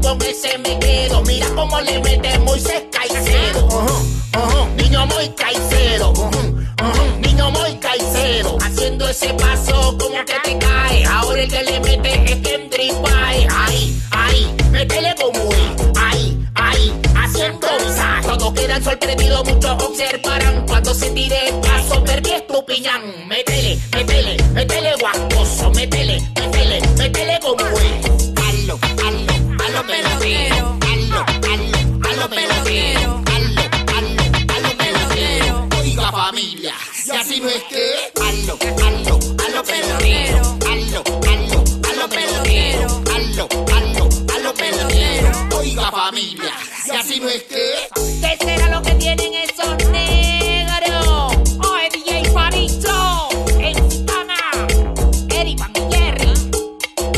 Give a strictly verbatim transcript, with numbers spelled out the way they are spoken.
con ese me quedo. Mira cómo le mete Moisés Caicedo. Uh -huh, uh -huh. Niño muy Caicedo. Uh -huh, uh -huh. Niño muy Caicedo. Haciendo ese paso como que te cae. Ahora el que le mete es Kendrick Bay. Ahí, ahí, métele como ahí, ahí, haciendo visaje. Todos quedan sorprendidos, muchos observarán cuando se tire el paso. Perdí tu piñán, métele.